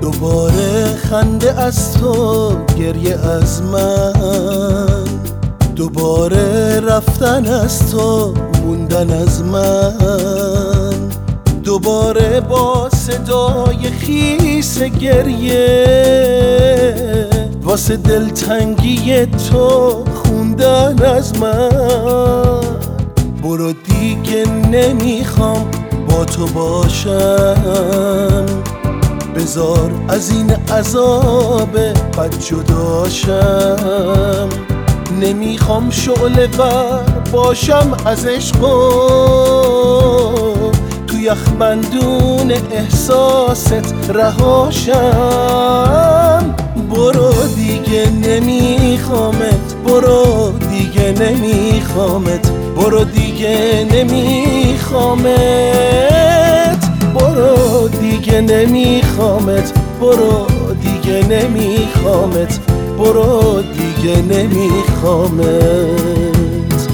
دوباره خنده از تو، گریه از من، دوباره رفتن از تو، موندن از من، دوباره با صدای خیس گریه واسه دلتنگی تو خوندن از من. برو دیگه نمیخوام با تو باشم، بذار از این عذاب بد جداشم. نمیخوام شعله ور باشم از عشق و تو یخبندون احساست رهاشم. برو دیگه نمیخوامت، برو دیگه نمیخوامت، برو دیگه نمیخوامت، برو دیگه نمیخوامت، برو دیگه نمیخوامت، برو دیگه نمیخوامت.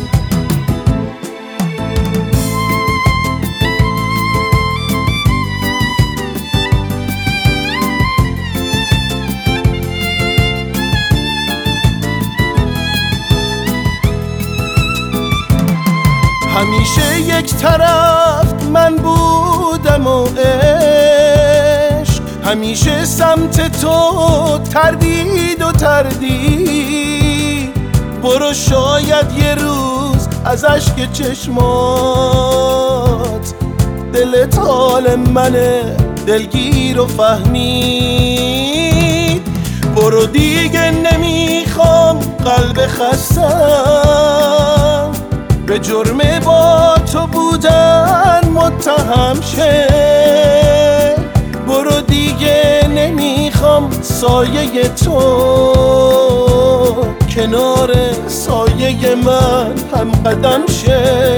همیشه یک طرف من بودم و عشق، همیشه سمت تو تردید و تردید. برو شاید یه روز از اشک چشمات دلت حال منه دلگیر و فهمید. برو دیگه نمیخوام قلب خستم به جرم با تو بودن متهم شه. برو دیگه نمیخوام سایه تو کنار سایه من هم قدم شه.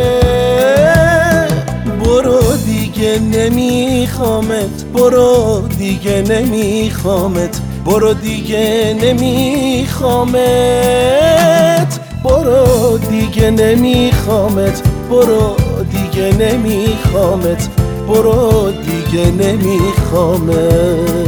برو دیگه نمیخوامت، برو دیگه نمیخوامت، برو دیگه نمیخوامت، برو دیگه نمیخوامت، برو دیگه نمیخوامت، برو دیگه نمیخوامت.